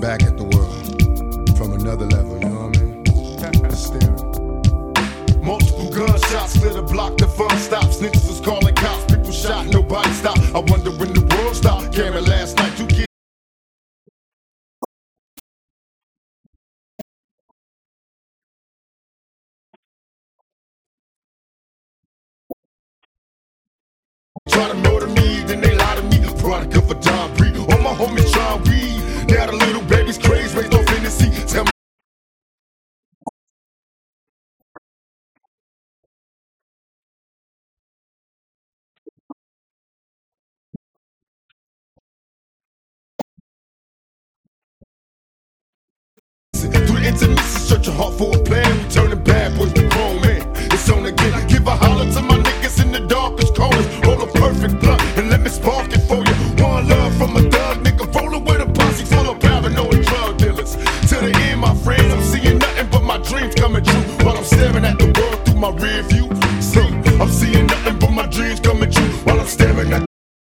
back at the world from another level, you know what I mean? Staring. Multiple gunshots, lit a block, the fun stops. Niggas was calling cops, people shot, nobody stopped. I wonder when the world stopped. Cameron last night, 2 kids. Try to murder me, then they lie to me. Product of a John Breed. All my homies try weed. Now the little baby's crazy, raised off Hennessy. Tell me. Through the intimacy, search your heart for a plan. We turning bad boys to grown men. It's on again. Give a holler to my niggas in the darkest corners. Roll a perfect blunt and let me spark it for you. One love from a thug nigga, rolling with a posse full of paranoid drug dealers. To the end, my friends, I'm seeing nothing but my dreams coming true. While I'm staring at the world through my rear view. See, I'm seeing nothing but my dreams coming true. While I'm staring at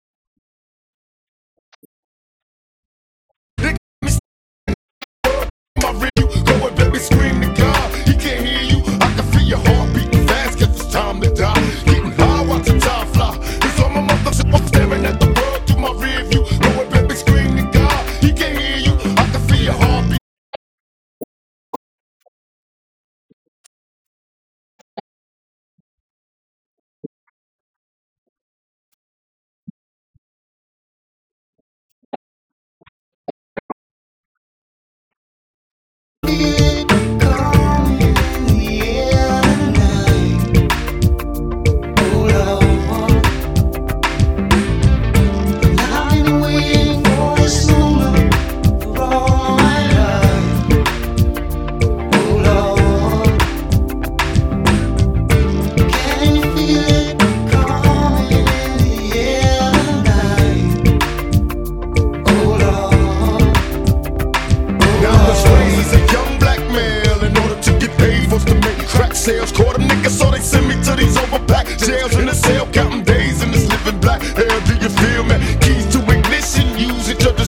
my rear view. Go and baby, scream to God. He can't hear you. I can feel your heart beating fast, guess it's time to die. Getting high, watching time fly. It's all my motherfuckers. I'm staring at the world through my rear view. Go and baby, scream to God. He can't hear you. I can feel your heart beating. Sales, caught a nigga, so they send me to these overpacked jails in the cell, counting days in this living black hell. Do you feel me? Keys to ignition, use it, just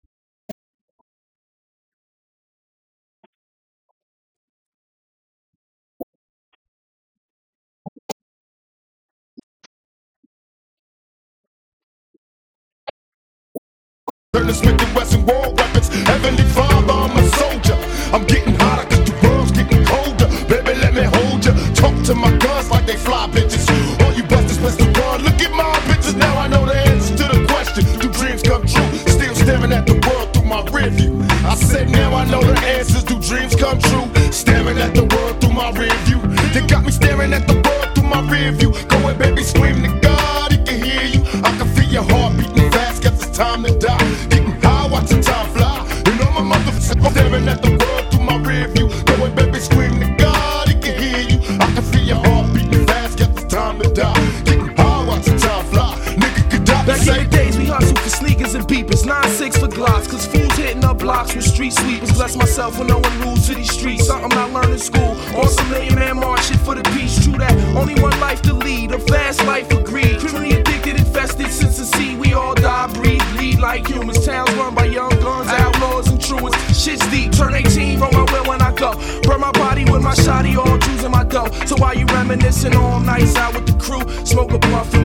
turn the Smith and Wesson war weapons. Heavenly Father, I'm a soldier. I'm getting hotter cause the world's getting colder. Baby, let me hold ya. Talk to my guns like they fly bitches. All you busters best to run. Look at my bitches, now I know the answer to the question. Do dreams come true? Still staring at the world through my rear view. I said now I know the answers. Do dreams come true? Staring at the world through my rear view. They got me staring at the world through my rear view. Go ahead, baby, scream to God. He can hear you. I can feel your heart beating fast. Guess it's time to die. Getting high, watching time fly. And all my motherfuckers staring at the world through my rear view. Go ahead, baby, scream to God. He can hear you. I can feel your heart beating fast. Guess it's time to die. Getting high, watching time fly. Nigga could die. Back in the days, we hustled for sneakers and beepers, 9-6 for Glocks, cause fools hitting up blocks with street sweepers. Bless myself when no one rules to these streets. Something I learned in school. On some million man march shit for the peace. True that, only one life to lead, a fast life of greed. Criminally addicted, infested since the seed. We all die, breathe, bleed like humans. Towns run by young guns, outlaws and truants. Shit's deep, turn 18, roll my wheel when I go. Burn my body with my shotty, all Jews in my dough. So while you reminiscing all nights out with the crew, smoke a blunt from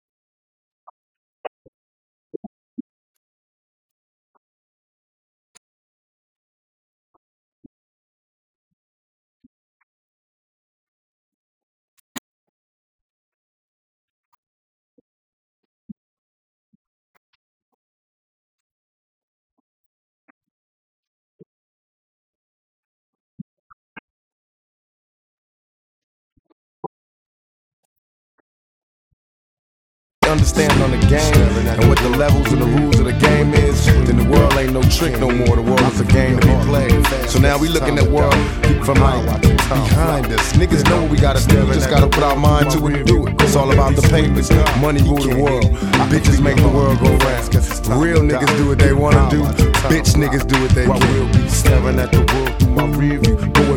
Understanding on the game and what the levels and the rules of the game is, then the world ain't no trick no more. The world is a game to be played. So now we looking at world from like behind us. Niggas know what we gotta do. We just gotta put our mind to it and do it. It's all about the papers. Money rule the world. Bitches make the world go round. Real niggas do what they wanna do. Bitch niggas do what they do. Staring at the world through my rear view.